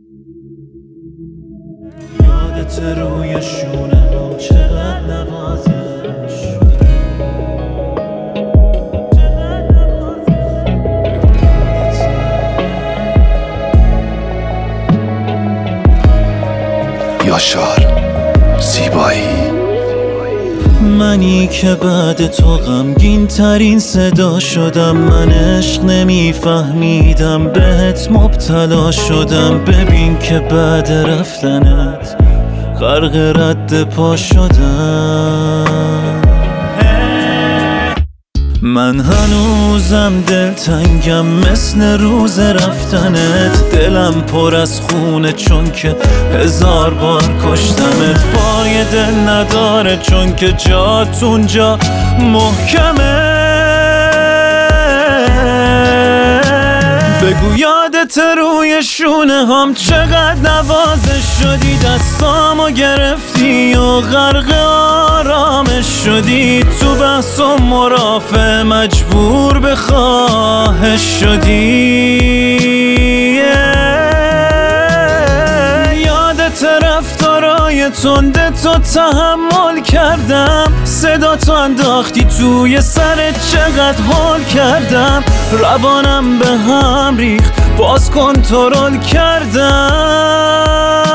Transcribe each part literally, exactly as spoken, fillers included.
یادت روی شونه هم چقدر نوازش یاشار زیبایی. منی که بعد تو غمگین ترین صدا شدم، من عشق نمیفهمیدم بهت مبتلا شدم. ببین که بعد رفتنت غرق رد پا شدم. من هنوزم دلتنگم مثل روز رفتنت، دلم پر از خونه چون که هزار بار کشتمت. فایده نداره چون که جات اونجا محکمه. بگو یادت روی شونه هم چقدر نوازش شدی، دستامو گرفتی و غرق آرامش شدی. تو بحث و مرافع مجبور به خواهش شدی. یادت رفتارای تنده تو تحمل کردم، صدا تو انداختی توی سرت چقدر حال کردم. روانم به هم ریخت باز کنترل کردم.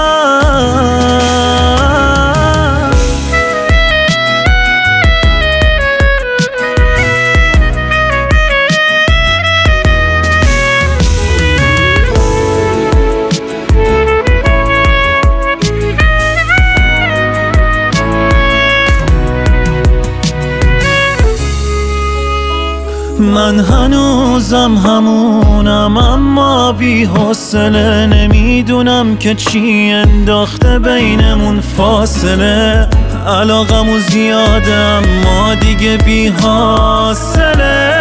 من هنوزم همونم اما بی حوصله، نمیدونم که چی انداخته بینمون فاصله. علاقمو زیاده اما دیگه بی حاصله.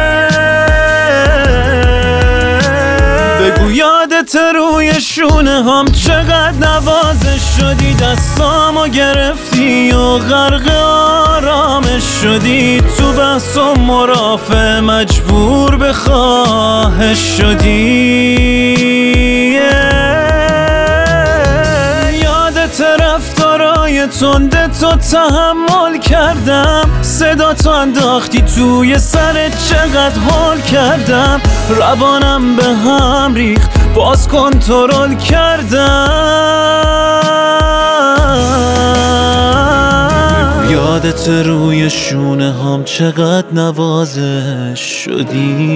بگو یادت روی شونه هم چقدر نوازش شدی، دستامو گرفتی و غرق آرامش شدی. تو بحث و مرافع مجبور به خواهش شدی. یادت رفتارای تنده تو تحمل کردم، صدا تو انداختی توی سرت چقدر حال کردم. روانم به هم ریخت باز کنترل کردم. یادت روی شونه هم چقدر نوازش شدی.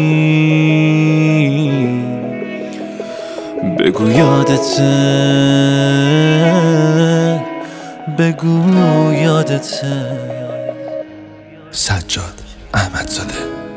بگو یادته، بگو یادته. سجاد احمدزاده.